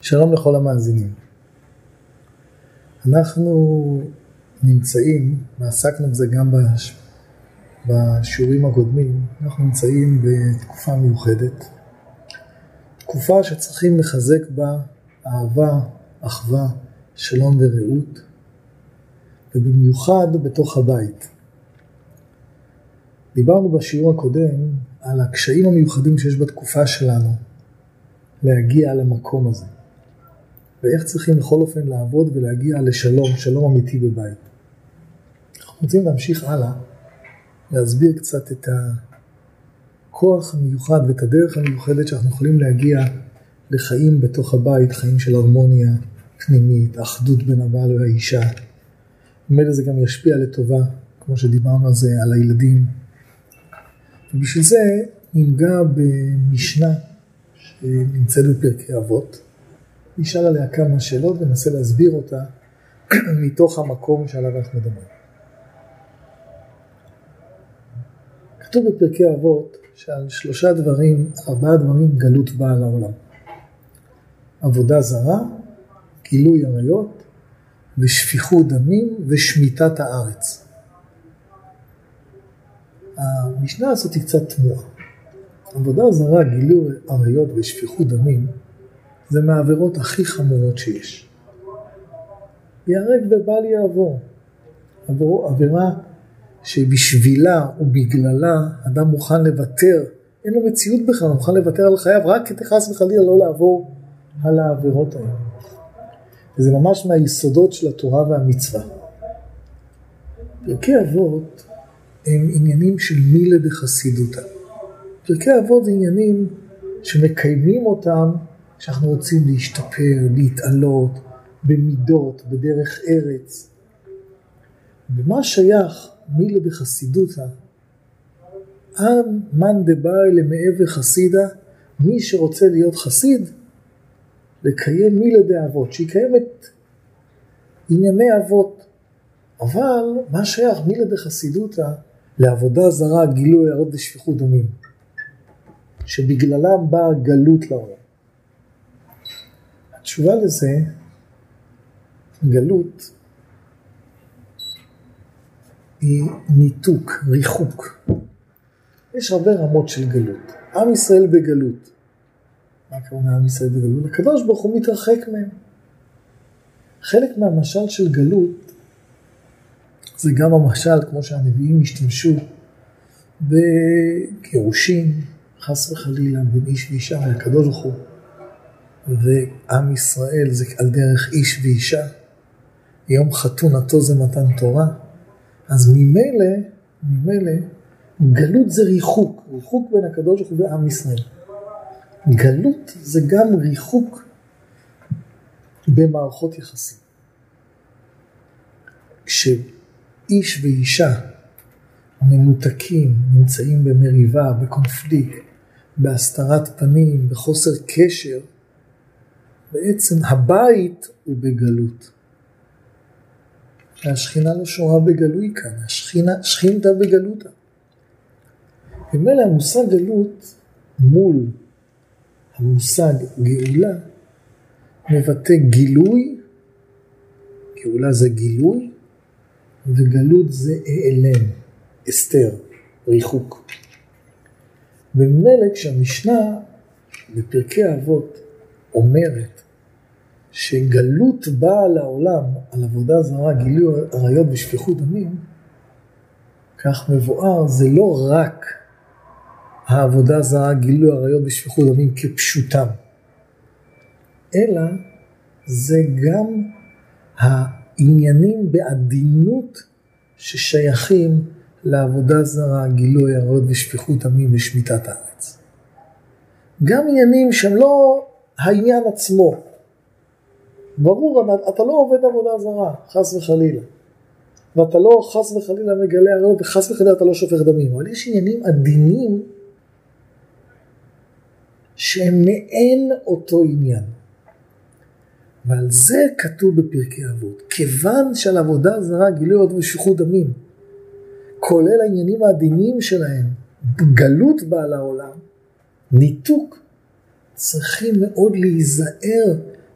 שלום לכל המאזינים. אנחנו נמצאים, ועסקנו בזה גם בשיעורים הקודמים, אנחנו נמצאים בתקופה מיוחדת, תקופה שצריכים לחזק בה אהבה, אחווה, שלום ורעות, ובמיוחד בתוך הבית. דיברנו בשיעור הקודם על הקשיים המיוחדים שיש בתקופה שלנו להגיע למקום הזה. ואיך צריכים בכל אופן לעבוד ולהגיע לשלום, שלום אמיתי בבית. אנחנו רוצים להמשיך הלאה, להסביר קצת את הכוח המיוחד ואת הדרך המיוחדת שאנחנו יכולים להגיע לחיים בתוך הבית, חיים של הרמוניה פנימית, אחדות בין הבעל והאישה. ממילא זה גם ישפיע לטובה, כמו שדיברנו על זה, על הילדים. ובשביל זה ננגע במשנה שנמצאת בפרקי אבות. נשאל עליה כמה שאלות וננסה להסביר אותה מתוך המקום שעליו אנחנו מדברים. כתוב בפרקי אבות שעל 4 דברים גלות באה לעולם. עבודה זרה, גילוי עריות, ושפיכות דמים ושמיטת הארץ. המשנה הזאת היא קצת תמוהה. עבודה זרה, גילוי עריות ושפיכות דמים זה מהעבירות הכי חמורות שיש. יהרג ובל יעבור. עבירה שבשבילה ובגללה אדם מוכן לוותר, אין לו מציאות בכלל, הוא מוכן לוותר על חייו רק כדי חס וחלילה לא לעבור על העבירות האלה. וזה ממש מהיסודות של התורה והמצווה. פרקי אבות הם עניינים של מילה דחסידותא. פרקי אבות זה עניינים שמקיימים אותם שאנחנו רוצים להשתפר, להתעלות, במידות, בדרך ארץ. ומה שייך מילה דחסידותא? מאן דבאי למעבר חסידה, מי שרוצה להיות חסיד, לקיים מילה דאבות, שיקיים את ענייני אבות. אבל מה שייך מילה דחסידותא לעבודה זרה, גילוי עריות ושפיכות דמים, שבגללם באה גלות לעולם. התשובה לזה, גלות, היא ניתוק, ריחוק. יש הרבה רמות של גלות. עם ישראל בגלות. מה הכוונה עם ישראל בגלות? הקדוש ברוך הוא מתרחק מהם. חלק מהמשל של גלות, זה גם המשל, כמו שהנביאים השתמשו, בגירושים, חס וחלילה, בין איש ואישה, והקדוש ברוך הוא. ועם ישראל זה על דרך איש ואישה. יום חתונתו זה מתן תורה. אז ממילא, גלות זה ריחוק בין הקדוש ברוך הוא ועם ישראל. גלות זה גם ריחוק במערכות יחסים. כשאיש ואישה מנותקים, נמצאים במריבה, בקונפליקט, בהסתרת פנים, בחוסר קשר, בעצם הבית הוא בגלות. השכינה לא שורה בגלוי כאן, שכינתה בגלותה. ומילא המושג גלות מול המושג גאולה מבטא גילוי, גאולה זה גילוי, וגלות זה העלם, אסתר, ריחוק. ומילא כשהמשנה בפרקי אבות אומרת שגלות באה לעולם על עבודה זרה, גילוי עריות ושפיכות דמים, כך מבואר, זה לא רק העבודה זרה, גילוי עריות ושפיכות דמים כפשוטם, אלא זה גם העניינים בעדינות ששייכים לעבודה זרה, גילוי עריות ושפיכות דמים ושמיטת הארץ. גם עניינים שהם לא העניין עצמו. ברור, אתה לא עובד עבודה זרה, חס וחלילה. ואתה לא חס וחלילה מגלה עריות, וחס וחלילה אתה לא שופך דמים. אבל יש עניינים עדינים שהם מעין אותו עניין. ועל זה כתוב בפרקי אבות. כיוון שעל עבודה זרה גילוי עריות ושפיכות דמים, כולל העניינים העדינים שלהם, גלות בעל העולם, ניתוק, צריכים מאוד להיזהר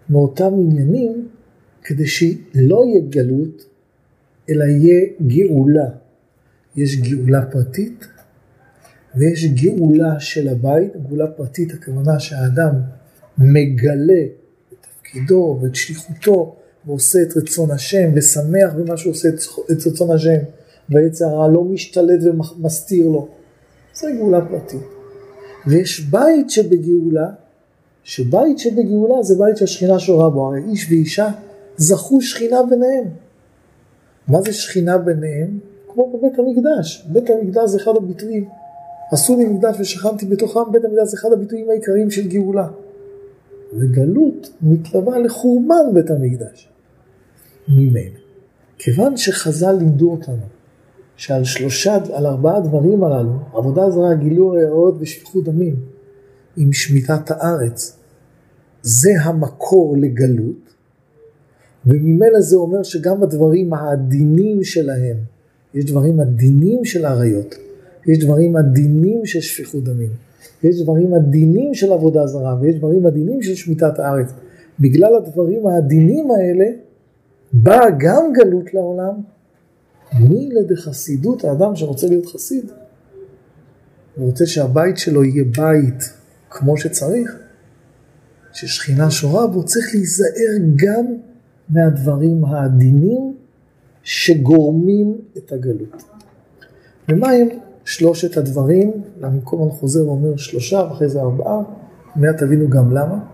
מאותם עניינים, כדי שלא יהיה גלות, אלא יהיה גאולה. יש גאולה פרטית, ויש גאולה של הבית. גאולה פרטית, הכוונה שהאדם מגלה את תפקידו ואת שליחותו, ועושה את רצון השם, ושמח במה שהוא עושה את רצון השם, והיצר הרע לא משתלט ומסתיר לו. זה גאולה פרטית. ויש בית שבגאולה, שבית שבגאולה זה בית שהשכינה שורה בו. הרי איש ואישה זכו שכינה ביניהם. מה זה שכינה ביניהם? כמו בבית המקדש. בית המקדש זה אחד הביטויים. עשו לי מקדש ושכנתי בתוכם. בית המקדש זה אחד הביטויים העיקריים של גאולה. וגלות מתלווה לחורבן בית המקדש. ממנו. כיוון שחז"ל לימדו אותנו שעל 4 דברים הללו, עבודה זרה, גילוי עריות ושפיכות דמים, עם שמיטת הארץ, זה המקור לגלות, וממילא זה אומר שגם הדברים העדינים שלהם, יש דברים עדינים של עריות, יש דברים עדינים של שפיכות דמים, יש דברים עדינים של עבודה זרה, ויש דברים עדינים של שמיטת הארץ. בגלל הדברים העדינים האלה, באה גם גלות לעולם. מי לדחסידות, האדם שרוצה להיות חסיד, הוא רוצה שהבית שלו יהיה בית כמו שצריך, ששכינה שורה בו, צריך להיזהר גם מהדברים העדינים שגורמים את הגלות. ומה הם 3 הדברים? במקום אני חוזר ואומר 3 ואחרי זה 4, מיד תבינו גם למה.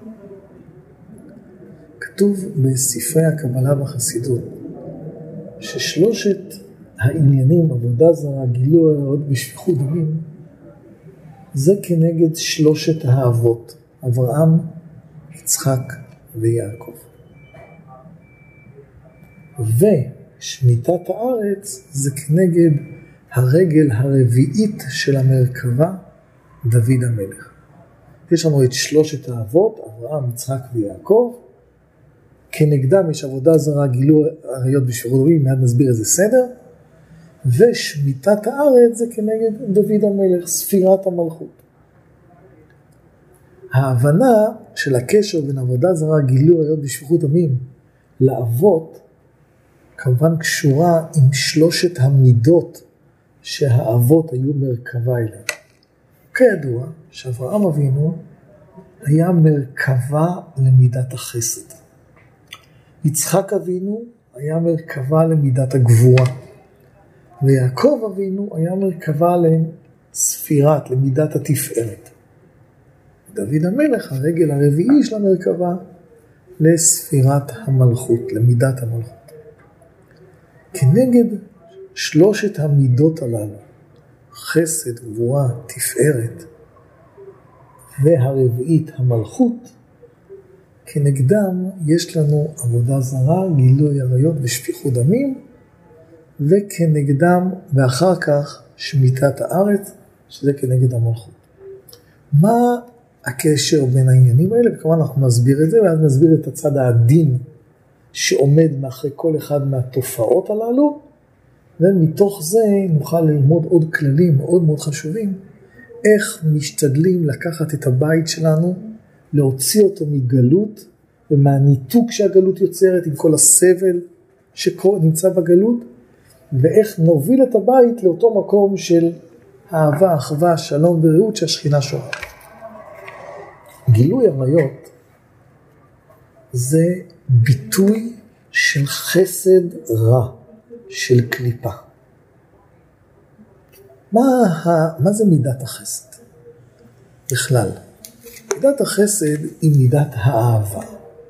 כתוב בספרי הקבלה בחסידות, ש3 העניינים, עבודה זרה, גילוי עריות ושפיכות דמים, זה כנגד 3 האבות, אברהם, יצחק ויעקב. ושמיטת הארץ זה כנגד הרגל הרביעית של המרכבה, דוד המלך. יש לנו את 3 האבות, אברהם, יצחק ויעקב, כנגדם יש עבודה זרה, גילוי עריות ושפיכות דמים, מיד נסביר איזה סדר, ושמיטת הארץ זה כנגד דוד המלך, ספירת המלכות. ההבנה של הקשר בין עבודה זרה, גילוי עריות ושפיכות דמים לאבות, כמובן קשורה עם 3 המידות שהאבות היו מרכבה אליהם. כידוע שאברהם אבינו היה מרכבה למידת החסד. יצחק אבינו היה מרכבה למידת הגבורה. ויעקב אבינו היה מרכבה לספירת, למידת התפארת. דוד המלך, הרגל הרביעי של המרכבה, לספירת המלכות, למידת המלכות. כנגד 3 המידות הללו, חסד, גבורה, תפארת, והרביעית המלכות, כנגדם יש לנו עבודה זרה, גילוי עריות ושפיכות דמים, וכנגדם, ואחר כך שמיטת הארץ, שזה כנגד המלכות. מה הקשר בין העניינים האלה? וכמובן אנחנו נסביר את זה, ואז נסביר את הצד העדין שעומד מאחרי כל אחד מהתופעות הללו, ומתוך זה נוכל ללמוד עוד כללים מאוד מאוד חשובים, איך משתדלים לקחת את הבית שלנו, להוציא אותו מגלות, ומהניתוק שהגלות יוצרת עם כל הסבל שנמצא בגלות, ואיך נוביל את הבית לאותו מקום של אהבה, אחווה, שלום ורעות שהשכינה שורה. גילוי עריות זה ביטוי של חסד רע, של קליפה. מה זה מידת החסד? בכלל, מידת החסד היא מידת האהבה,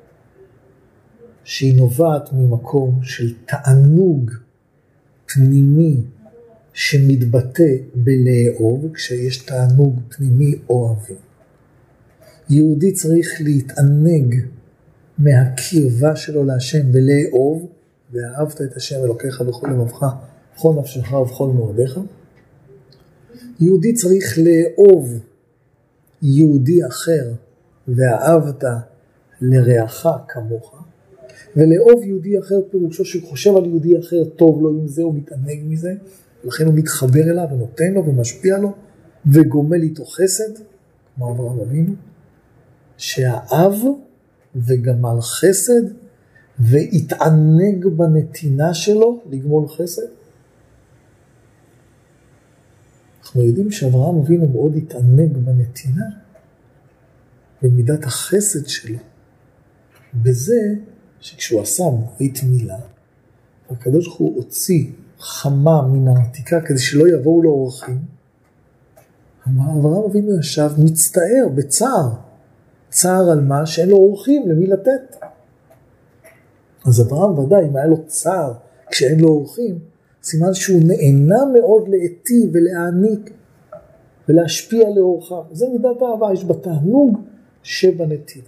שהיא נובעת ממקום של תענוג פנימי שמתבטא בלאהוב, כשיש תענוג פנימי אוהבים. יהודי צריך להתענג מהקרבה שלו להשם ולאהוב, ואהבת את השם אלוקיך בכל לבבך, בכל נפשך ובכל מאודיך. יהודי צריך לאהוב יהודי אחר, ואהבת לרעך כמוך, ולאהוב יהודי אחר פירושו שהוא חושב על יהודי אחר, טוב לו עם זה, הוא מתענג מזה, ולכן הוא מתחבר אליו ונותן לו ומשפיע לו, וגומל איתו חסד, כמו אברהם אבינו, שהאב וגמל חסד, והתענג בנתינה שלו לגמול חסד. אנחנו יודעים שאברהם אבינו מאוד התענג בנתינה, במידת החסד שלו, בזה שכשהוא עשה ברית מילה, הקדוש ברוך הוא הוציא חמה מן העתיקה כדי שלא יבואו לו אורחים. אברהם אבינו ישב מצטער בצער, צער על מה? שאין לו אורחים למי לתת. אז אברהם ודאי, אם היה לו צער כשאין לו אורחים, סימן שהוא נהנה מאוד להיטיב ולהעניק ולהשפיע לאורחיו. זה מידת האהבה, יש בתענוג שבנתינה.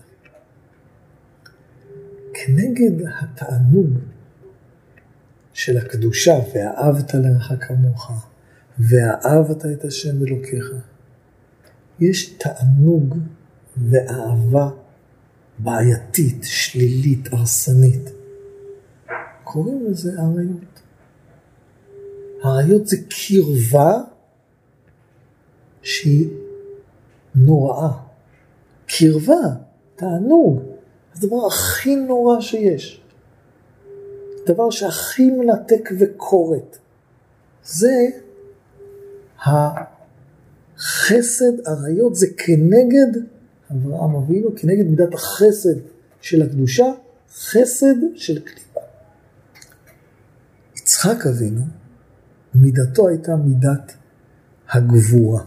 כנגד התענוג של הקדושה, ואהבת לרעך כמוך, ואהבת את השם אלוקיך, יש תענוג ואהבה בעייתית, שלילית, הרסנית. קוראים לזה עריות. עריות זה קרבה שהיא נוראה. קרבה, תענוג, זה הדבר הכי נורא שיש. דבר שהכי מנתק וקורת. זה החסד, עריות, זה כנגד אברהם אבינו, כנגד מידת החסד של הקדושה, חסד של קליפה. יצחק אבינו, מידתו הייתה מידת הגבורה.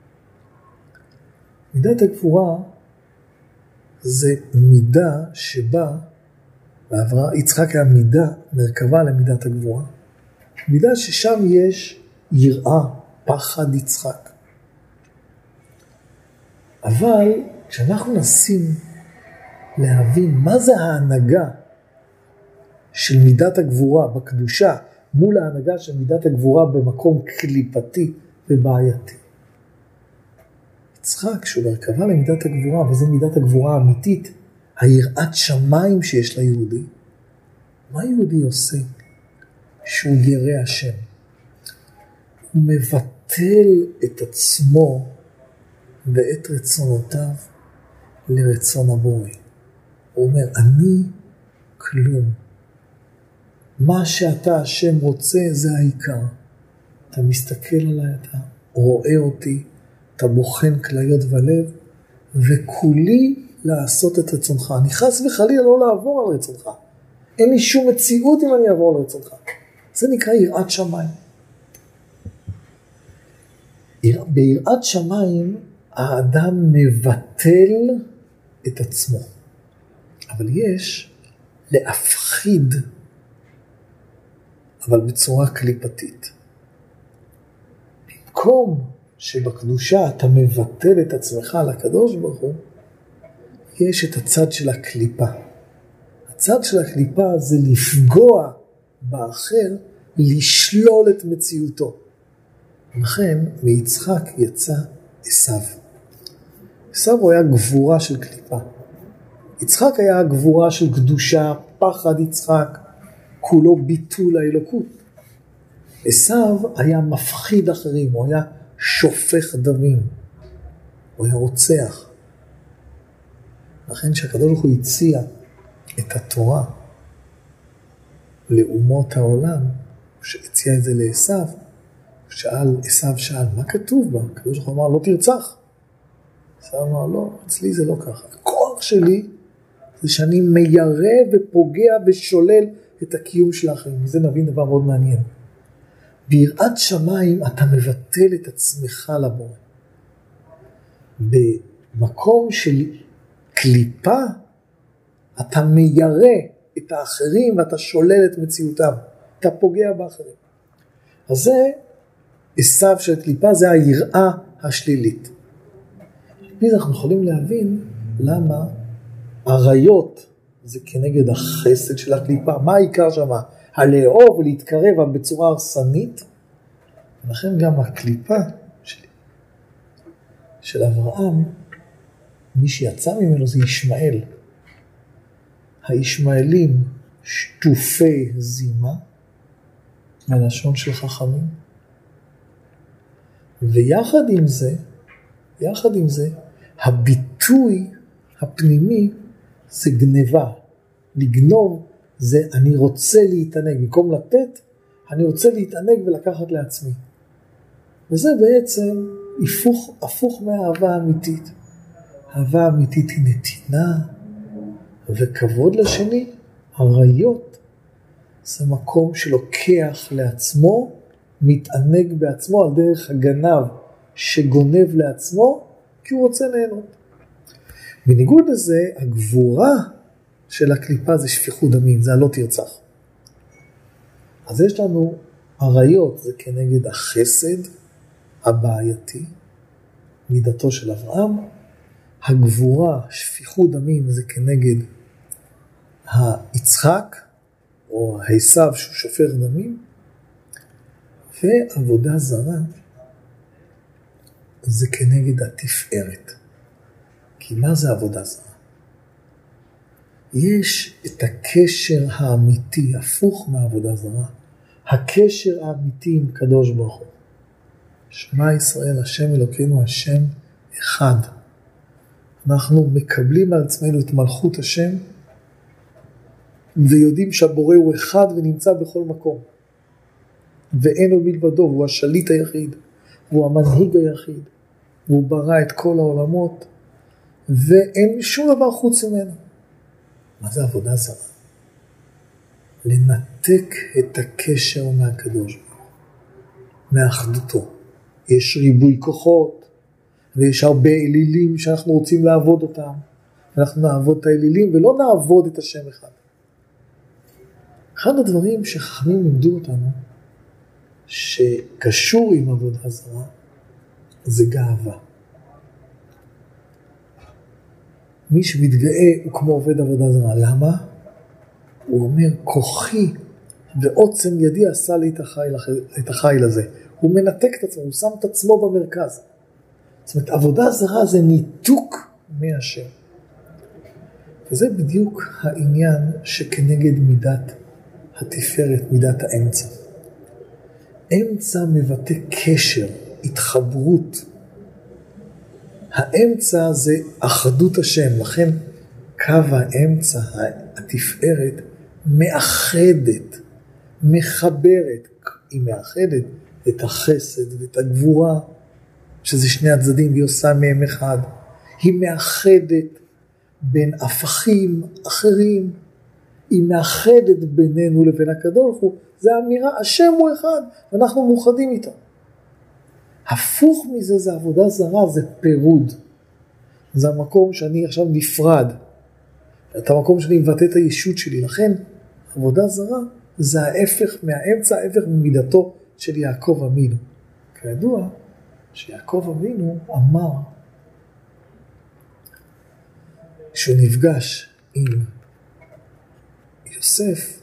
מידת הגבורה זה מידה שבה, יצחק היה מידה מרכבה למידת הגבורה, מידה ששם יש יראה, פחד יצחק. אבל כשאנחנו נסים להבין מה זה ההנהגה של מידת הגבורה בקדושה, מול ההנהגה של מידת הגבורה במקום קליפתי ובעייתי. יצחק, כשהוא מרכבה למידת הגבורה, וזו מידת הגבורה האמיתית, היראת שמיים שיש ליהודי, מה יהודי עושה שהוא ירא השם? הוא מבטל את עצמו ואת רצונותיו לרצון הבורא. הוא אומר, אני כלום. מה שאתה השם רוצה זה העיקר. אתה מסתכל עליי, אתה רואה אותי, אתה בוחן כליות ולב, וכולי לעשות את רצונך. אני חס וחלילה לא לעבור על רצונך. אין לי שום מציאות אם אני אעבור על רצונך. זה נקרא יראת שמיים. ביראת שמיים האדם מבטל את עצמו. אבל יש להפחיד, אבל בצורה קליפתית. במקום שבקדושה אתה מבטל את עצמך לקדוש ברוך הוא, יש את הצד של הקליפה. הצד של הקליפה זה לפגוע באחר, לשלול את מציאותו. לכן מיצחק יצא עשיו. עשיו הוא היה גבורה של קליפה. יצחק היה גבורה של קדושה, פחד יצחק, כולו ביטול האלוקות. עשיו היה מפחיד אחרים, הוא היה שופך דמים, הוא היה רוצח. לכן שהקדוש ברוך הוא הציע את התורה לאומות העולם, שהציע את זה לעשיו, עשיו שאל, מה כתוב בה? הקדוש ברוך הוא אמר, לא תרצח. עשיו אמר, לא, אצלי זה לא ככה. הכוח שלי זה שאני מיירא ופוגע ושולל את הקיום של האחרים. מזה נבין דבר מאוד מעניין. ביראת שמיים אתה מבטל את עצמך לבורא. במקום של קליפה אתה מיירא את האחרים ואתה שולל את מציאותם. אתה פוגע באחרים. אז זה עשיו של קליפה, זה היראה השלילית. אז אנחנו יכולים להבין למה עריות זה כנגד החסד של הקליפה. מה העיקר שם? הלאהוב ולהתקרב בצורה הרסנית. ולכן גם הקליפה של אברהם, מי שיצא ממנו זה ישמעאל. הישמעאלים שטופי זימה, מהלשון של חכמים. ויחד עם זה, הביטוי הפנימי זה גניבה. לגנוב זה אני רוצה להתענג. במקום לתת, אני רוצה להתענג ולקחת לעצמי. וזה בעצם הפוך מהאהבה האמיתית. האהבה האמיתית היא נתינה וכבוד לשני. עריות זה מקום שלוקח לעצמו, מתענג בעצמו על דרך הגנב שגונב לעצמו, כי הוא רוצה ליהנות. בניגוד לזה, הגבורה של הקליפה זה שפיכות דמים, זה הלא תרצח. אז יש לנו עריות, זה כנגד החסד הבעייתי, מידתו של אברהם. הגבורה, שפיכות דמים, זה כנגד היצחק, או העשיו שהוא שופך דמים. ועבודה זרה, זה כנגד התפארת. כי מה זה עבודה זרה? יש את הקשר האמיתי, הפוך מעבודה זרה. הקשר האמיתי עם קדוש ברוך הוא. שמע ישראל, השם אלוקינו, השם אחד. אנחנו מקבלים על עצמנו את מלכות השם, ויודעים שהבורא הוא אחד ונמצא בכל מקום. ואין לו מלבדו, הוא השליט היחיד, הוא המנהיג היחיד, והוא ברא את כל העולמות, ואין שום דבר חוץ ממנו. מה זה עבודה זרה? לנתק את הקשר מהקדוש ברוך הוא, מאחדותו. יש ריבוי כוחות, ויש הרבה אלילים שאנחנו רוצים לעבוד אותם. אנחנו נעבוד את האלילים ולא נעבוד את השם אחד. אחד הדברים שחכמים לימדו אותנו, שקשור עם עבודה זרה, זה גאווה. מי שמתגאה הוא כמו עובד עבודה זרה. למה? הוא אומר, כוחי ועוצם ידי עשה לי את החיל הזה. הוא מנתק את עצמו, הוא שם את עצמו במרכז. זאת אומרת, עבודה זרה זה ניתוק מהשם. וזה בדיוק העניין שכנגד מידת התפארת, מידת האמצע. אמצע מבטא קשר, התחברות. האמצע זה אחדות השם, לכן קו האמצע, התפארת, מאחדת, מחברת. היא מאחדת את החסד ואת הגבורה, שזה שני הצדדים, והיא עושה מהם אחד. היא מאחדת בין הפכים אחרים, היא מאחדת בינינו לבין הקדוש ברוך הוא. זה האמירה, השם הוא אחד, ואנחנו מאוחדים איתו. הפוך מזה זה עבודה זרה, זה פירוד. זה המקום שאני עכשיו נפרד. את המקום שאני מבטא את הישות שלי. לכן, עבודה זרה זה ההפך מהאמצע, ההפך ממידתו של יעקב אבינו. כידוע שיעקב אבינו אמר שהוא נפגש עם יוסף.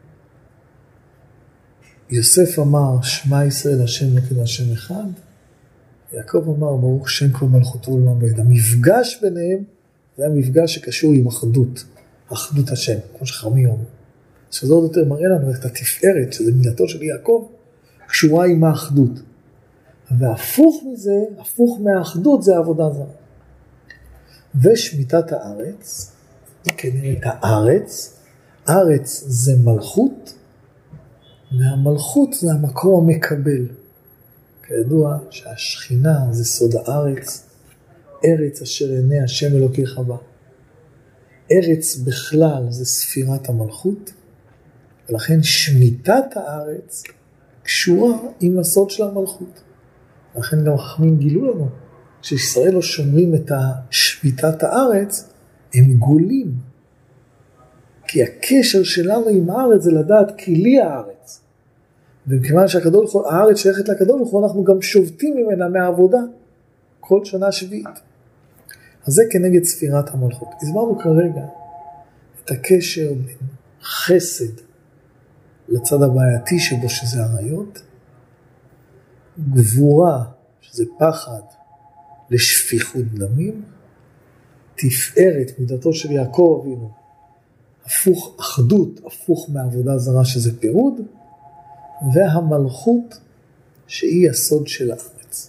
יוסף אמר, שמע ישראל, השם אלוקינו, השם אחד. יעקב אמר, ברוך שם כל מלכותו לעולם ועד. המפגש ביניהם זה המפגש שקשור עם אחדות, אחדות השם, כמו שחכמים אומרים. שזה עוד יותר מראה לנו את התפארת, שזה מילתו של יעקב, קשורה עם האחדות. והפוך מזה, הפוך מהאחדות, זה העבודה זרה. ושמיטת הארץ, היא כנראה את הארץ. הארץ זה מלכות, והמלכות זה המקום המקבל. כידוע שהשכינה זה סוד הארץ, ארץ אשר עיני השם אלוקיך בה. ארץ בכלל זה ספירת המלכות, ולכן שמיטת הארץ קשורה עם הסוד של המלכות. לכן גם חכמים גילו לנו, כשישראל לא שומרים את שמיטת הארץ, הם גולים. כי הקשר שלנו עם הארץ זה לדעת כי לי הארץ. ומכיוון שהארץ שייכת לקדוש ברוך הוא, אנחנו גם שובתים ממנה מהעבודה כל שנה שביעית. אז זה כנגד ספירת המלכות. הסברנו כרגע את הקשר בין חסד לצד הבעייתי שבו שזה עריות, גבורה שזה פחד לשפיכות דמים, תפארת מידתו של יעקב אבינו, הפוך אחדות, הפוך מעבודה זרה שזה פירוד, והמלכות שהיא הסוד של הארץ.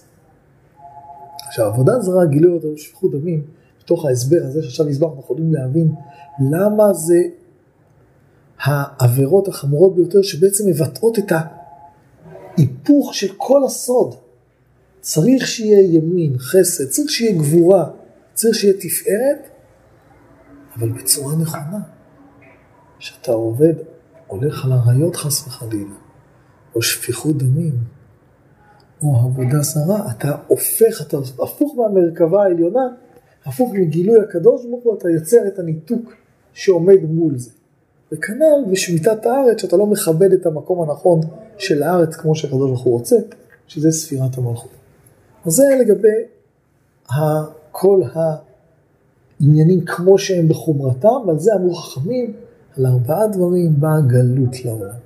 עכשיו, עבודה זרה גילו אותו בשפיכות דמים, בתוך ההסבר הזה שעכשיו הסברנו, אנחנו יכולים להבין למה זה העבירות החמורות ביותר שבעצם מבטאות את ההיפוך של כל הסוד. צריך שיהיה ימין, חסד, צריך שיהיה גבורה, צריך שיהיה תפארת, אבל בצורה נכונה. שאתה עובד, הולך על עריות חס וחלילה, או שפיכות דמים, או עבודה זרה, אתה הופך, אתה הפוך מהמרכבה העליונה, הפוך מגילוי הקדוש ברוך הוא, אתה יוצר את הניתוק שעומד מול זה. וכנ"ל בשמיטת הארץ, שאתה לא מכבד את המקום הנכון של הארץ כמו שהקדוש ברוך הוא רוצה, שזה ספירת המלכות. אז זה לגבי כל העניינים כמו שהם בחומרתם, ועל זה אמרו חכמים, על 4 דברים באה גלות לעולם.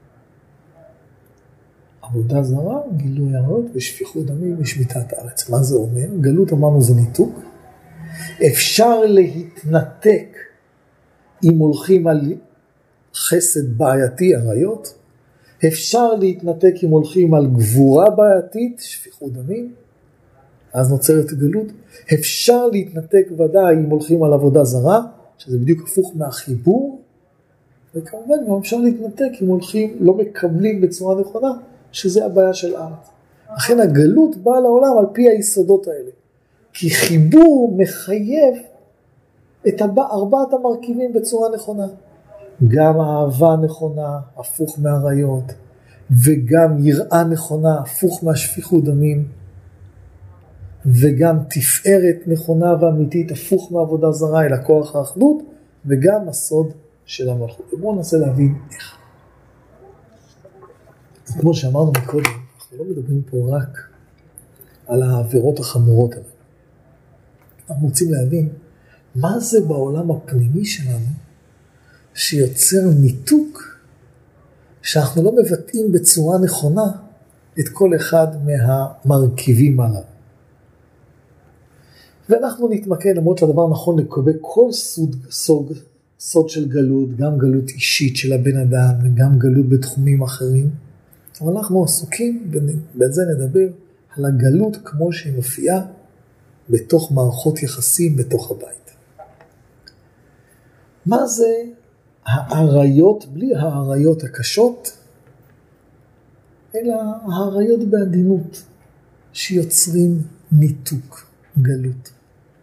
עבודה זרה, גילוי עריות ושפיכות דמים ושמיטת הארץ. מה זה אומר? גלות אמרנו זה ניתוק. אפשר להתנתק אם הולכים על חסד בעייתי, עריות. אפשר להתנתק אם הולכים על גבורה בעייתית, שפיכות דמים. אז נוצרת גלות. אפשר להתנתק ודאי אם הולכים על עבודה זרה, שזה בדיוק הפוך מהחיבור. וכמובן גם אפשר להתנתק אם הולכים, לא מקבלים בצורה נכונה, שזה הבעיה של הארץ. לכן הגלות באה לעולם על פי היסודות האלה. כי חיבור מחייב את 4 המרכיבים בצורה נכונה. גם אהבה נכונה, הפוך מהעריות, וגם יראה נכונה, הפוך מהשפיכות דמים, וגם תפארת נכונה ואמיתית, הפוך מעבודה זרה, אלא כוח האחדות, וגם הסוד של המלכות. בואו ננסה להבין איך. כמו שאמרנו מקודם, אנחנו לא מדברים פה רק על העבירות החמורות האלה. אנחנו רוצים להבין מה זה בעולם הפנימי שלנו שיוצר ניתוק שאנחנו לא מבטאים בצורה נכונה את כל אחד מהמרכיבים עליו. ואנחנו נתמקד, למרות שהדבר נכון לקבל כל סוד של גלות, גם גלות אישית של הבן אדם וגם גלות בתחומים אחרים, אבל אנחנו עסוקים, ובזה נדבר, על הגלות כמו שהיא מופיעה בתוך מערכות יחסים בתוך הבית. מה זה העריות, בלי העריות הקשות, אלא העריות בעדינות, שיוצרים ניתוק, גלות.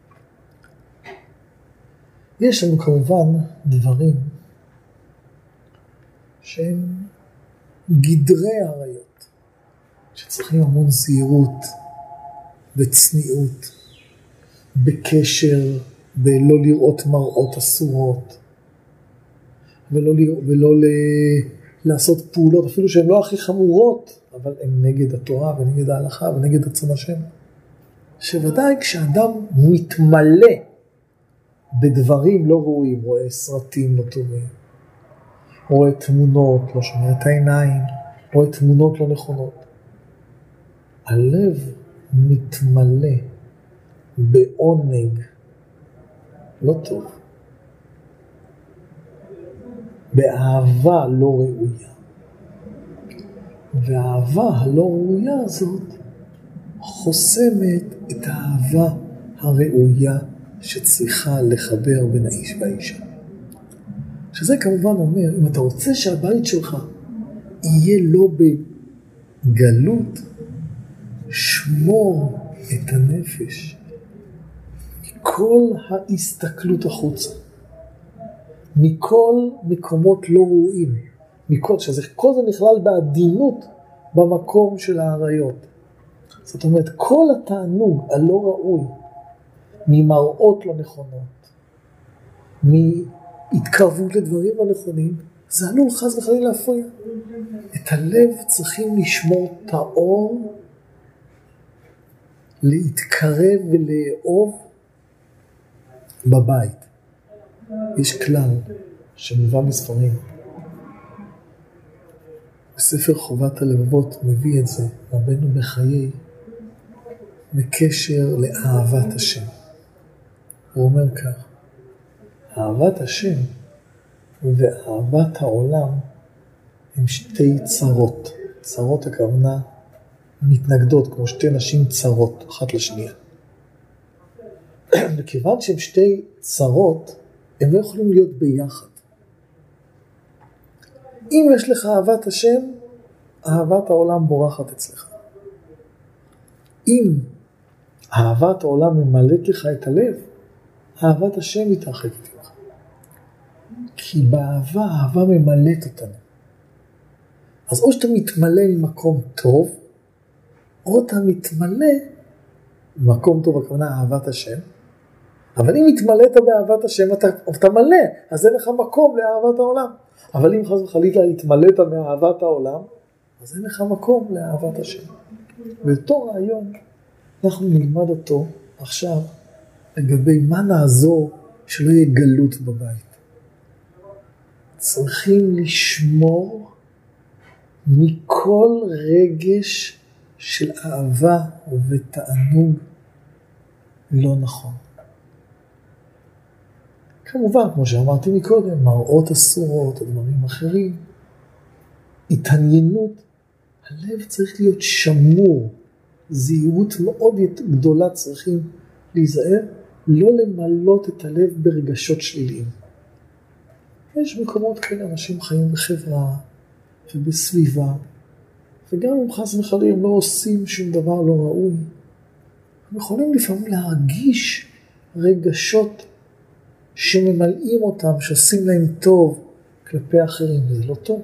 יש לנו כמובן דברים שהם גדרי העריות, שצריכים המון זהירות וצניעות, בקשר, בלא לראות מראות אסורות, ולא לעשות פעולות, אפילו שהן לא הכי חמורות, אבל הן נגד התורה ונגד ההלכה ונגד רצון השם. שוודאי כשאדם מתמלא בדברים לא ראויים, רואה סרטים לא טובים, רואה תמונות, לא שומע את העיניים, רואה תמונות לא נכונות, הלב מתמלא בעונג לא טוב, באהבה לא ראויה. והאהבה הלא ראויה הזאת חוסמת את האהבה הראויה שצריכה לחבר בין האיש והאישה. שזה כמובן אומר, אם אתה רוצה שהבית שלך יהיה לא בגלות, שמור את הנפש מכל ההסתכלות החוצה, מכל מקומות לא ראויים, כל זה נכלל בעדינות במקום של העריות. זאת אומרת, כל התענוג הלא ראוי, ממראות לא נכונות, מהתקרבות לדברים לא נכונים, זה עלול חס וחלילה להפריע. את הלב צריכים לשמור טהור, להתקרב ולאהוב בבית. יש כלל שמובא בספרים. בספר חובת הלבבות מביא את זה, רבנו בחיי, בקשר לאהבת השם. הוא אומר כך, אהבת השם ואהבת העולם הם שתי צרות. צרות הכוונה מתנגדות, כמו שתי נשים צרות, אחת לשנייה. וכיוון שהן שתי צרות, הם לא יכולים להיות ביחד. אם יש לך אהבת השם, אהבת העולם בורחת אצלך. אם אהבת העולם ממלאת לך את הלב, אהבת השם מתרחקת לך. כי באהבה, האהבה ממלאת אותנו. אז או שאתה מתמלא ממקום טוב, או אתה מתמלא ממקום טוב, הכוונה אהבת השם, אבל אם התמלאת באהבת השם, אתה מלא, אז אין לך מקום לאהבת העולם. אבל אם חס וחלילה התמלאת מאהבת העולם, אז אין לך מקום לאהבת השם. ואותו רעיון, אנחנו נלמד אותו עכשיו, לגבי מה נעזור שלא יהיה גלות בבית. צריכים לשמור מכל רגש של אהבה ותענוג לא נכון. כמובן, כמו שאמרתי מקודם, מראות אסורות או דברים אחרים, התעניינות, הלב צריך להיות שמור, זהירות מאוד גדולה צריכים להיזהר, לא למלות את הלב ברגשות שליליים. יש מקומות כאלה, אנשים חיים בחברה ובסביבה, וגם אם חס וחלילה הם לא עושים שום דבר לא ראוי, הם יכולים לפעמים להרגיש רגשות שממלאים אותם, שעושים להם טוב כלפי אחרים, זה לא טוב.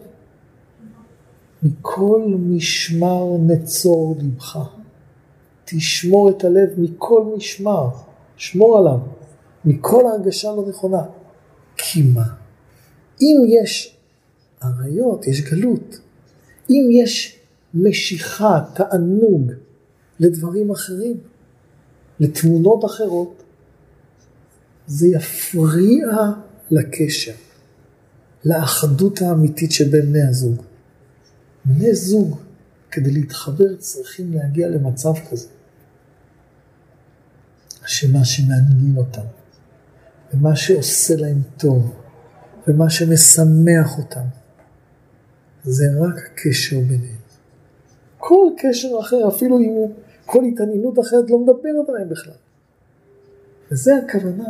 מכל משמר נצור לבך. תשמור את הלב מכל משמר, שמור עליו, מכל הרגשה לא נכונה. כי מה? אם יש עריות, יש גלות. אם יש משיכה, תענוג לדברים אחרים, לתמונות אחרות, זה יפריע לקשר, לאחדות האמיתית שבין בני הזוג. בני זוג, כדי להתחבר, צריכים להגיע למצב כזה, שמה שמעניין אותם, ומה שעושה להם טוב, ומה שמשמח אותם, זה רק הקשר ביניהם. כל קשר אחר, אפילו אם הוא, כל התעניינות אחרת לא מדברת עליהם בכלל. וזה הכוונה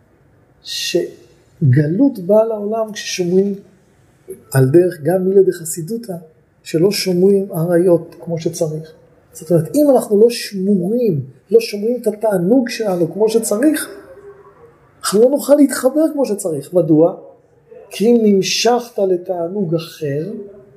שגלות באה לעולם כששומרים על דרך גם מילה דחסידותא, שלא שומרים עריות כמו שצריך. זאת אומרת, אם אנחנו לא שומרים את התענוג שלנו כמו שצריך, אנחנו לא נוכל להתחבר כמו שצריך. מדוע? כי אם נמשכת לתענוג אחר,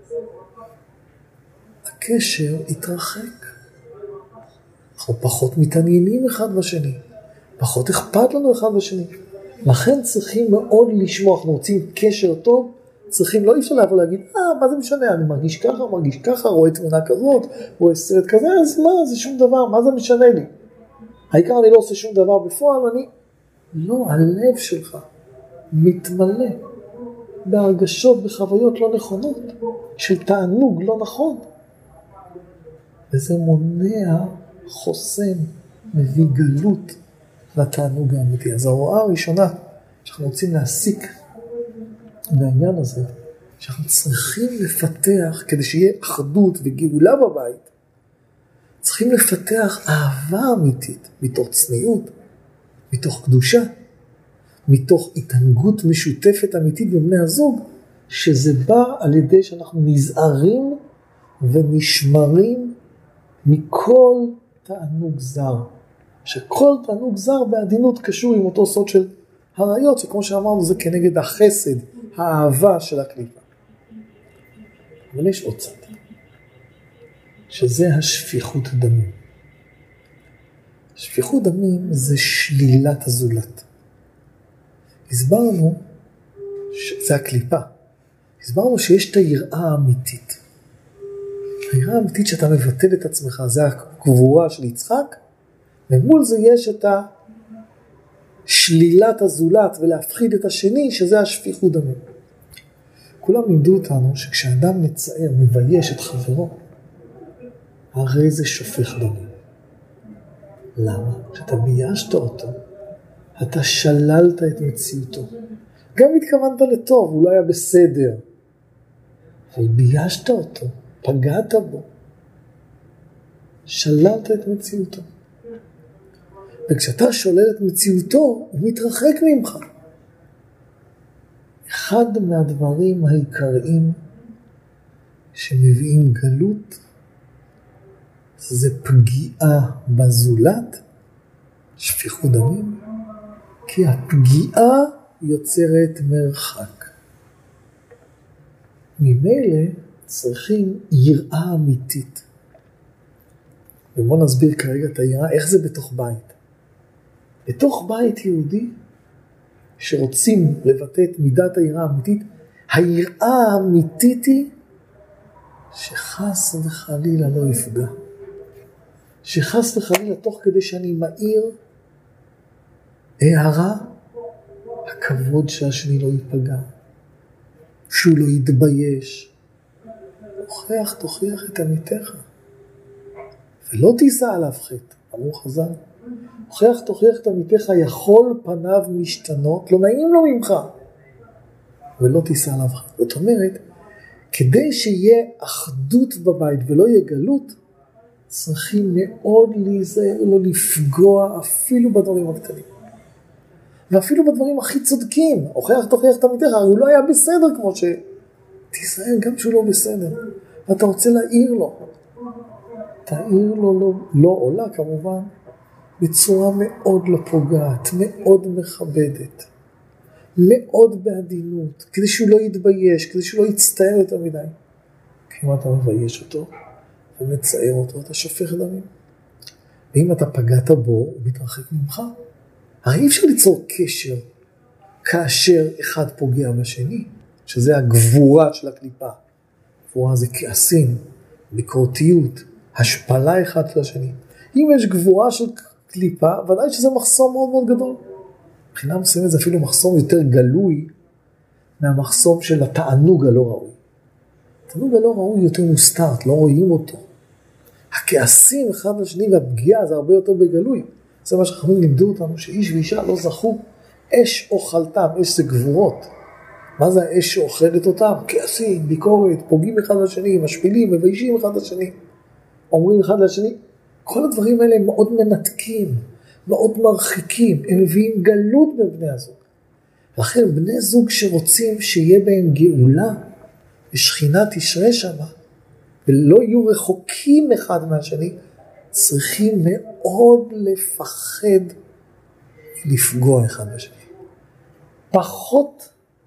הקשר יתרחק. אנחנו פחות מתעניינים אחד בשני, פחות אכפת לנו אחד בשני. לכן צריכים מאוד לשמוע, אנחנו רוצים קשר טוב, צריכים, לא אפשר לבוא להגיד, מה זה משנה, אני מרגיש ככה, רואה תמונה כזאת, רואה סרט כזה, אז מה, זה שום דבר, מה זה משנה לי? העיקר אני לא עושה שום דבר בפועל, לא, הלב שלך מתמלא בהרגשות, בחוויות לא נכונות, של תענוג לא נכון. וזה מונע, חוסם, מביא גלות לתענוג האמיתי. אז ההוראה הראשונה שאנחנו רוצים להסיק בעניין הזה, שאנחנו צריכים לפתח, כדי שיהיה אחדות וגאולה בבית, צריכים לפתח אהבה אמיתית, מתוך צניעות, מתוך קדושה, מתוך התענגות משותפת אמיתית בבני הזוג, שזה בא על ידי שאנחנו נזהרים ונשמרים מכל תענוג זר. שכל תענוג זר בעדינות קשור עם אותו סוד של הרעיות, שכמו שאמרנו זה כנגד החסד, האהבה של הקליפה. אבל יש עוד צד, שזה השפיכות דמים. שפיכות דמים זה שלילת הזולת. הסברנו, זה הקליפה, הסברנו שיש את היראה האמיתית. היראה האמיתית שאתה מבטל את עצמך, זה הגבורה של יצחק, ומול זה יש את שלילת הזולת ולהפחיד את השני, שזה השפיכות דמים. כולם לימדו אותנו שכשאדם מצער, מבייש את חברו, הרי זה שופך דמים. למה? כשאתה ביישת אותו, אתה שללת את מציאותו. גם התכוונת לטוב, הוא לא היה בסדר. אבל ביישת אותו, פגעת בו, שללת את מציאותו. וכשאתה שולל את מציאותו, הוא מתרחק ממך. אחד מהדברים העיקריים שמביאים גלות זה פגיעה בזולת, שפיכות דמים, כי הפגיעה יוצרת מרחק. ממילא צריכים יראה אמיתית. ובואו נסביר כרגע את היראה, איך זה בתוך בית. בתוך בית יהודי שרוצים לבטא את מידת היראה האמיתית, היראה האמיתית היא שחס וחלילה לא יפגע. שחס וחלילה תוך כדי שאני מאיר הערה, הכבוד שהשני לא ייפגע, שהוא לא יתבייש. תוכיח את עמיתך, ולא תישא עליו חטא, אמרו חז"ל. תוכיח את עמיתך, יכול פניו משתנות, לא נעים לו ממך, ולא תישא עליו חטא. זאת אומרת, כדי שיהיה אחדות בבית ולא יהיה גלות, צריכים מאוד להיזהר, לא לפגוע אפילו בדברים הקטנים. ואפילו בדברים הכי צודקים. תוכיח את עמיתך, הוא לא היה בסדר כמו ש... תיזהר גם שהוא לא בסדר. ואתה רוצה להעיר לו. תעיר לו לא עולה כמובן, בצורה מאוד לא פוגעת, מאוד מכבדת. מאוד בעדינות, כדי שהוא לא יתבייש, כדי שהוא לא יצטער יותר מדי. כי אם אתה מבייש אותו ומצער אותו, אתה שופך דמים. ואם אתה פגעת בו, הוא מתרחק ממך. הרי אי אפשר ליצור קשר כאשר אחד פוגע בשני, שזה הגבורה של הקליפה. גבורה זה כעסים, ביקורתיות, השפלה אחד של השני. אם יש גבורה של קליפה, ודאי שזה מחסום מאוד מאוד גדול. מבחינה מסוימת זה אפילו מחסום יותר גלוי מהמחסום של התענוג הלא ראוי. התענוג הלא ראוי יותר מוסתרת, לא רואים אותו. הכעסים אחד לשני והפגיעה זה הרבה יותר בגלוי. זה מה שחכמים לימדו אותנו, שאיש ואישה לא זכו. אש אוכלתם, אש זה גבורות. מה זה האש שאוכלת אותם? כעסים, ביקורת, פוגעים אחד לשני, משפילים, מביישים אחד לשני, אומרים אחד לשני. כל הדברים האלה הם מאוד מנתקים, מאוד מרחיקים, הם מביאים גלות בבני הזוג. לכן בני זוג שרוצים שיהיה בהם גאולה, ושכינה תשרה שמה, ולא יהיו רחוקים אחד מהשני, צריכים מאוד לפחד לפגוע אחד בשני. פחות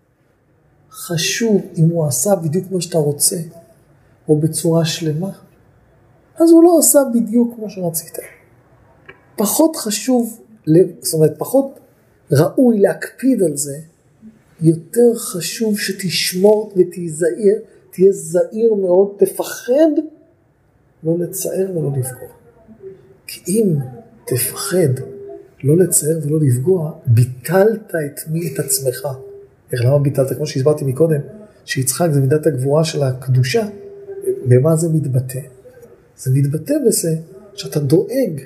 חשוב אם הוא עשה בדיוק כמו שאתה רוצה, או בצורה שלמה, אז הוא לא עשה בדיוק כמו שרצית. פחות חשוב, זאת אומרת, פחות ראוי להקפיד על זה, יותר חשוב שתשמור ותיזהר, תהיה זהיר מאוד, תפחד לא לצער ולא לפגוע. כי אם תפחד לא לצער ולא לפגוע, ביטלת את עצמך. איך למה ביטלת? כמו שהסברתי מקודם, שיצחק זה מידת הגבורה של הקדושה. במה זה מתבטא? זה מתבטא בזה שאתה דואג.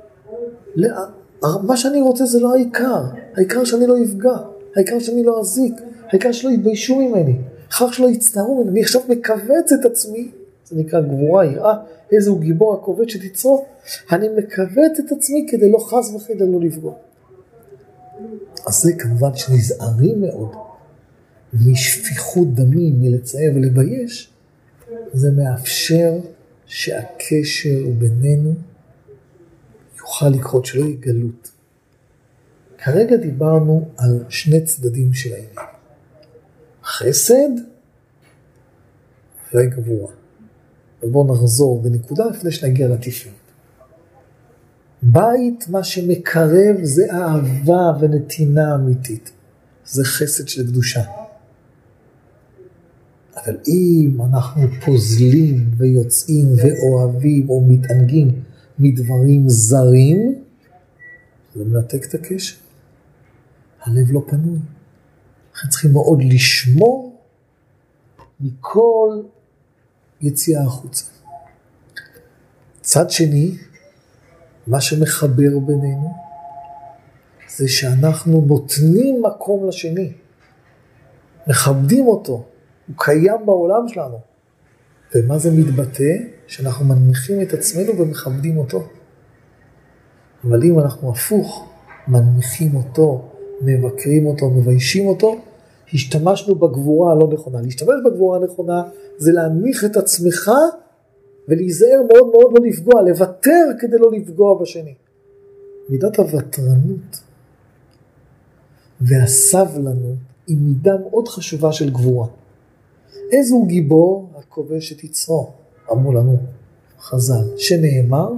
מה שאני רוצה זה לא העיקר. העיקר שאני לא יפגע. העיקר שאני לא אזיק. העיקר שלא יתביישו ממני. אחר שלא יצטערו ממני. אני עכשיו מקווץ את עצמי. זה נקרא גבורה, יראה. איזהו גיבור הכובד שתצרוף. אני מקווץ את עצמי כדי לא חס וחלילה לא לפגוע. אז זה כמובן שנזהרים מאוד משפיכות דמים, מלצייר ולבייש. זה מאפשר שהקשר בינינו יוכל לקרות, שלא יהיה גלות. כרגע דיברנו על שני צדדים של העניין. חסד וגבורה. אז בואו נחזור בנקודה לפני שנגיע לתפארת. בית, מה שמקרב זה אהבה ונתינה אמיתית. זה חסד של קדושה. אבל אם אנחנו פוזלים ויוצאים ואוהבים או מתענגים מדברים זרים, זה מנתק את הקשר. הלב לא פנוי. אנחנו צריכים מאוד לשמור מכל יציאה החוצה. צד שני, מה שמחבר בינינו, זה שאנחנו נותנים מקום לשני. מכבדים אותו. הוא קיים בעולם שלנו. ומה זה מתבטא? שאנחנו מנמיכים את עצמנו ומכבדים אותו. אבל אם אנחנו הפוך, מנמיכים אותו, מבקרים אותו, מביישים אותו, השתמשנו בגבורה הלא נכונה. להשתמש בגבורה הנכונה זה להנמיך את עצמך ולהיזהר מאוד מאוד לא לפגוע, לוותר כדי לא לפגוע בשני. מידת הוותרנות והסבלנות היא מידה מאוד חשובה של גבורה. איזו גיבור הכובש את יצרו, אמרו לנו חז"ל, שנאמר,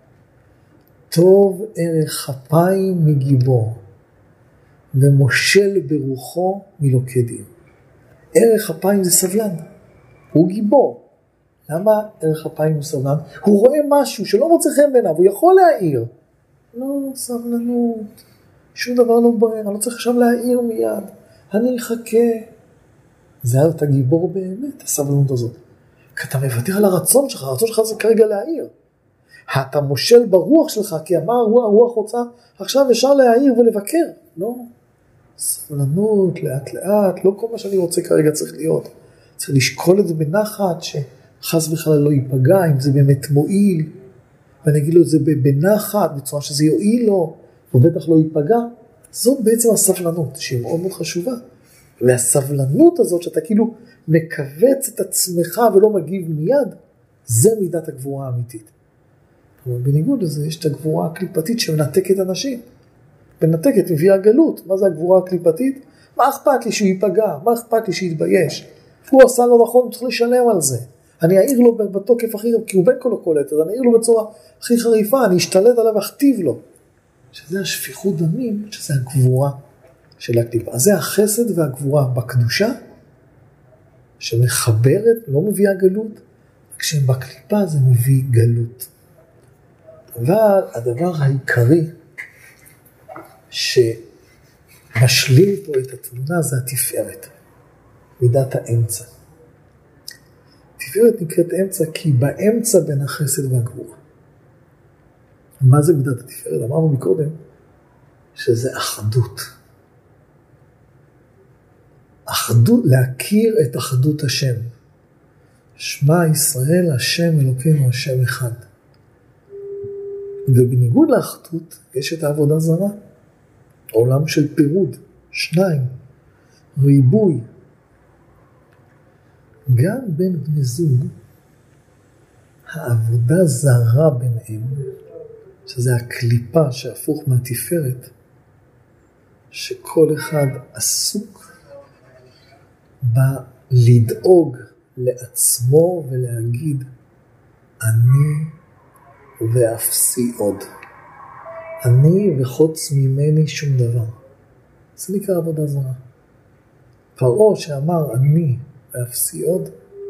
טוב ערך אפיים מגיבור, ומושל ברוחו מלוכד עיר. ערך אפיים זה סבלן, הוא גיבור. למה ערך אפיים הוא סבלן? הוא רואה משהו שלא מוצא חן בעיניו, הוא יכול להעיר. לא, סבלנות, שום דבר לא ברר, אני לא צריך עכשיו להעיר מיד, אני אחכה. זה אתה גיבור באמת, הסבלנות הזאת. כי אתה מוותר על הרצון שלך, הרצון שלך זה כרגע להעיר. אתה מושל ברוח שלך, כי אמר הרוח רוצה, עכשיו אפשר להעיר ולבקר. לא, סבלנות, לאט לאט, לא כל מה שאני רוצה כרגע צריך להיות. צריך לשקול את זה בנחת, שחס וחלילה לא ייפגע, אם זה באמת מועיל. ואני אגיד לו את זה בנחת, בצורה שזה יועיל לו, ובטח לא ייפגע. זאת בעצם הסבלנות, שהיא מאוד מאוד חשובה. והסבלנות הזאת, שאתה כאילו מקווץ את עצמך ולא מגיב מיד, זה מידת הגבורה האמיתית. אבל בניגוד לזה, יש את הגבורה הקליפתית שמנתקת אנשים. מנתקת, מביאה גלות. מה זה הגבורה הקליפתית? מה אכפת לי שהוא ייפגע? מה אכפת לי שיתבייש? הוא עשה לו נכון, הוא צריך לשלם על זה. אני אעיר לו בתוקף הכי, כי הוא בין כל הקולט, אז אני אעיר לו בצורה הכי חריפה, אני אשתלט עליו, אכתיב לו. שזה השפיכות דמים, שזה הגבורה של הקליפה. אז זה החסד והגבורה בקדושה, שמחברת, לא מביאה גלות, כשהם בקליפה זה מביא גלות. אבל הדבר העיקרי שמשלים פה את התמונה זה התפארת, מידת האמצע. תפארת נקראת אמצע כי באמצע בין החסד והגבורה. מה זה מידת התפארת? אמרנו מקודם שזה אחדות. אחדות, להכיר את אחדות השם. שמע ישראל, השם אלוקינו, השם אחד. ובניגוד לאחדות, יש את העבודה זרה. העולם של פירוד, שניים, ריבוי. גם בין בני זוג, העבודה זרה ביניהם, שזה הקליפה שהפוך מהתפארת, שכל אחד עסוק בלדאוג לעצמו ולהגיד, אני ואפסי עוד. אני וחוץ ממני שום דבר. זה נקרא עבודה זרה. פרעה שאמר אני ואפסי עוד,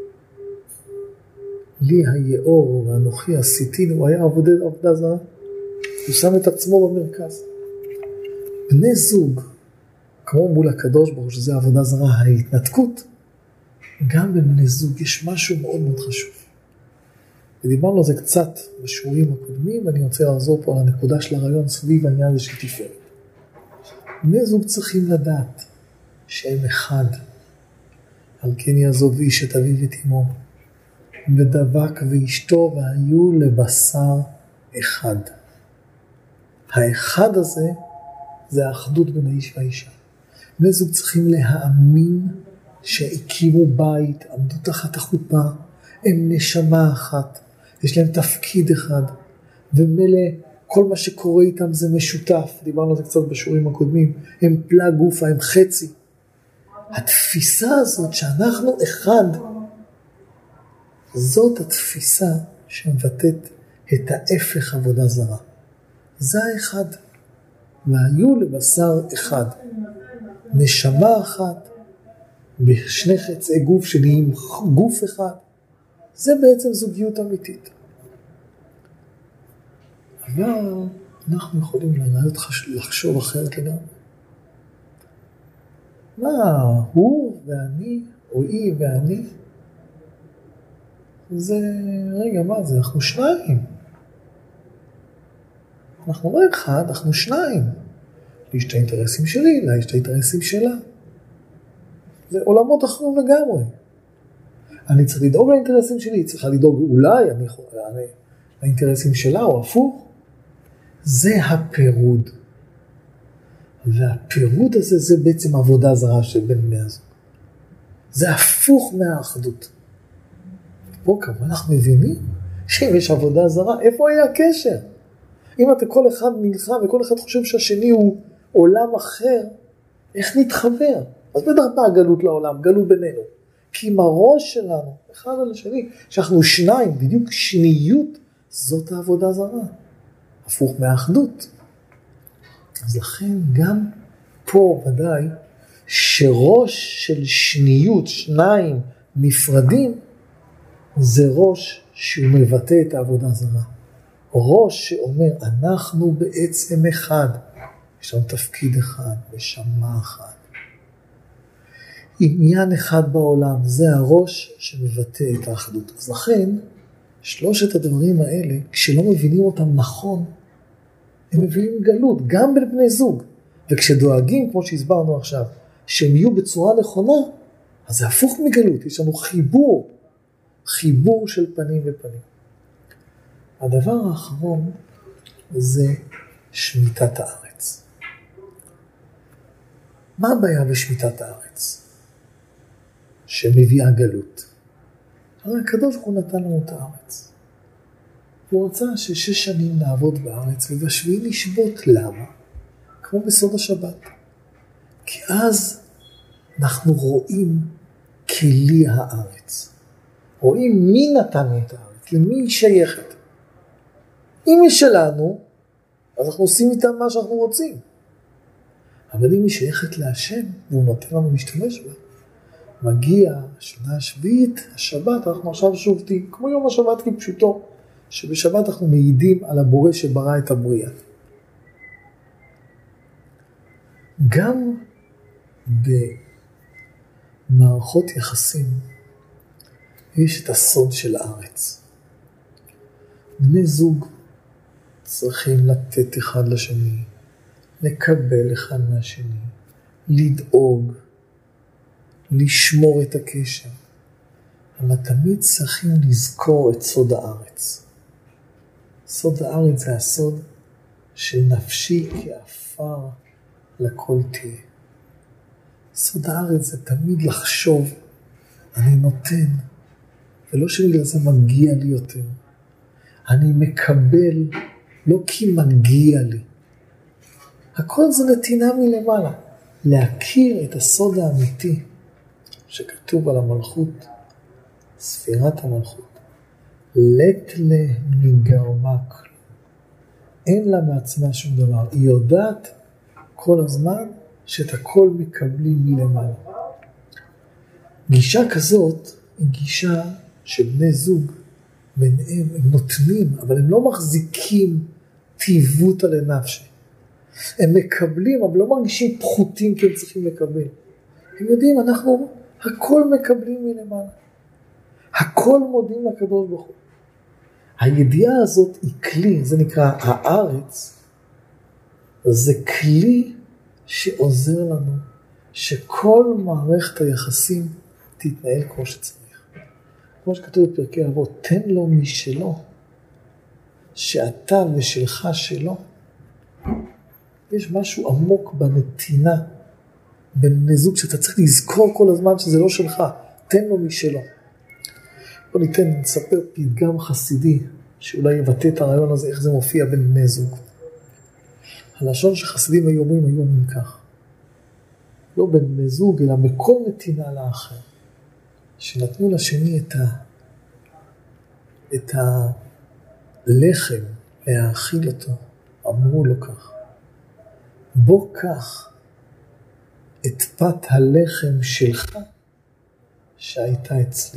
לי היאור ואנוכי עשיתינו, הוא היה עבודה זרה. הוא שם את עצמו במרכז. בני זוג, כמו מול הקדוש ברוך הוא, שזה עבודה זרה, ההתנתקות, גם בין בני זוג יש משהו מאוד מאוד חשוב. ודיברנו על זה קצת בשיעורים הקודמים, ואני רוצה לעזור פה על הנקודה של הרעיון סביב העניין הזה של תפארת. בני זוג צריכים לדעת שהם אחד, על כן יעזוב איש את אביו ואת אמו, ודבק ואשתו והיו לבשר אחד. האחד הזה זה האחדות בין האיש והאישה. בני זוג צריכים להאמין שהקימו בית, עמדו תחת החופה, הם נשמה אחת, יש להם תפקיד אחד, ומלא כל מה שקורה איתם זה משותף. דיברנו על זה קצת בשיעורים הקודמים, הם פלג גופה, הם חצי. התפיסה הזאת שאנחנו אחד, זאת התפיסה שמבטאת את ההפך עבודה זרה. זה האחד. והיו לבשר אחד. נשמה אחת, בשני חצי גוף שנהיים גוף אחד. זה בעצם זוגיות אמיתית. אבל אנחנו יכולים לחשוב אחרת לגמרי. מה, הוא ואני, או היא ואני, זה, רגע, מה זה? אנחנו שניים. אנחנו לא אחד, אנחנו שניים. לי יש את האינטרסים שלי, לה יש את האינטרסים שלה. זה עולמות אחרים לגמרי. אני צריך לדאוג לאינטרסים שלי, היא צריכה לדאוג אולי לאינטרסים שלה, או הפוך. זה הפירוד. והפירוד הזה זה בעצם עבודה זרה של בין בני הזוג. זה הפוך מהאחדות. פה כמובן אנחנו מבינים שאם יש עבודה זרה, איפה היה הקשר? אם אתה כל אחד נלחם וכל אחד חושב שהשני הוא עולם אחר, איך נתחבר? אז בטח באה גלות לעולם, גלות בינינו. כי עם הראש שלנו, אחד על השני, שאנחנו שניים, בדיוק שניות, זאת העבודה זרה. הפוך מהאחדות. אז לכן גם פה ודאי, שראש של שניות, שניים נפרדים, זה ראש שהוא מבטא את העבודה זרה. ראש שאומר, אנחנו בעצם אחד. יש לנו תפקיד אחד, נשמה אחת. עניין אחד בעולם, זה הראש שמבטא את האחדות. אז לכן, שלושת הדברים האלה, כשלא מבינים אותם נכון, הם מביאים גלות, גם בין בני זוג. וכשדואגים, כמו שהסברנו עכשיו, שהם יהיו בצורה נכונה, אז זה הפוך מגלות, יש לנו חיבור של פנים ופנים. הדבר האחרון זה שמיטת הארץ. מה הבעיה בשמיטת הארץ? שמביאה גלות. הרי הקדוש הוא נתן לנו את הארץ. הוא רצה ש6 שנים נעבוד בארץ, ובשביעי נשבות. למה? כמו בסוד השבת. כי אז אנחנו רואים כלי הארץ. רואים מי נתן את הארץ, למי היא שייכת. אם היא שלנו, אז אנחנו עושים איתה מה שאנחנו רוצים. אבל אם היא שייכת להשם, והוא נותן לנו להשתמש בה, מגיע השנה השביעית, השבת, אנחנו עכשיו שובתים, כמו יום השבת כפשוטו, שבשבת אנחנו מעידים על הבורא שברא את הבריאה. גם במערכות יחסים יש את הסוד של הארץ. בני זוג צריכים לתת אחד לשני, לקבל אחד מהשני, לדאוג, לשמור את הקשר. אבל תמיד צריכים לזכור את סוד הארץ. סוד הארץ זה הסוד של נפשי כעפר לכל תהיה. סוד הארץ זה תמיד לחשוב, אני נותן, ולא שבגלל זה מגיע לי יותר. אני מקבל, לא כי מגיע לי. הכל זה נתינה מלמעלה. להכיר את הסוד האמיתי שכתוב על המלכות, ספירת המלכות. לת לה מגרמה כלום. אין לה מעצמה שום דבר. היא יודעת כל הזמן שאת הכל מקבלים מלמעלה. גישה כזאת היא גישה שבני זוג ביניהם הם נותנים, אבל הם לא מחזיקים תיבות על הנפש. הם מקבלים, אבל לא מרגישים פחותים כי הם צריכים לקבל. הם יודעים, אנחנו הכל מקבלים מלמעלה. הכל מודים לקדוש ברוך הוא. הידיעה הזאת היא כלי, זה נקרא הארץ, זה כלי שעוזר לנו שכל מערכת היחסים תתנהל כמו שצריך. כמו שכתוב בפרקי אבות, תן לו משלו, שאתה ושלך שלו. יש משהו עמוק בנתינה בין בני זוג שאתה צריך לזכור כל הזמן שזה לא שלך, תן לו משלו. בוא נספר פתגם חסידי שאולי יבטא את הרעיון הזה, איך זה מופיע בין בני זוג. הלשון שחסידים היו אומרים כך, לא בין בני זוג אלא בכל נתינה לאחר, שנתנו לשני את הלחם להאכיל אותו, אמרו לו כך, בוא קח את פת הלחם שלך שהייתה אצלי,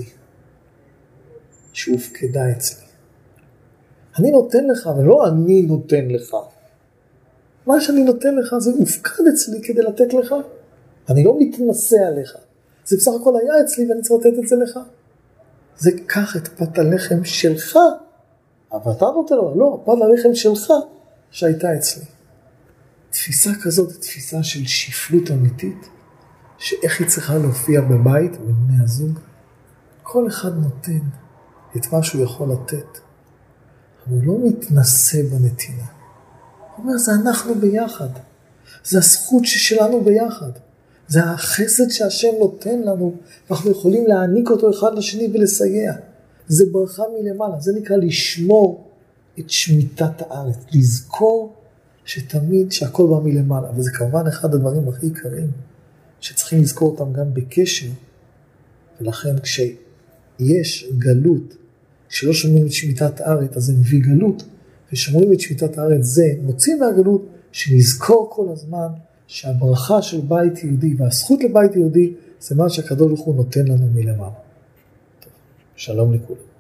שהופקדה אצלי. אני נותן לך, אבל לא אני נותן לך. מה שאני נותן לך זה הופקד אצלי כדי לתת לך. אני לא מתנסה עליך. זה בסך הכל היה אצלי ואני צריך לתת את זה לך. זה קח את פת הלחם שלך, אבל אתה נותן לו, לא, פת הלחם שלך שהייתה אצלי. תפיסה כזאת היא תפיסה של שפלות אמיתית, שאיך היא צריכה להופיע בבית, בבני הזוג. כל אחד נותן את מה שהוא יכול לתת, אבל הוא לא מתנסה בנתינה. הוא אומר, זה אנחנו ביחד. זה הזכות שלנו ביחד. זה החסד שהשם נותן לנו, ואנחנו יכולים להעניק אותו אחד לשני ולסייע. זה ברכה מלמעלה, זה נקרא לשמור את שמיטת הארץ, לזכור שתמיד שהכל בא מלמעלה, וזה כמובן אחד הדברים הכי עיקריים, שצריכים לזכור אותם גם בקשר, ולכן כשיש גלות, שלא שומרים את שמיטת הארץ, אז זה מביא גלות, ושומרים את שמיטת הארץ זה מוציא מהגלות, שנזכור כל הזמן שהברכה של בית יהודי והזכות לבית יהודי זה מה שהקדוש ברוך הוא נותן לנו מלמעלה. שלום לכולם.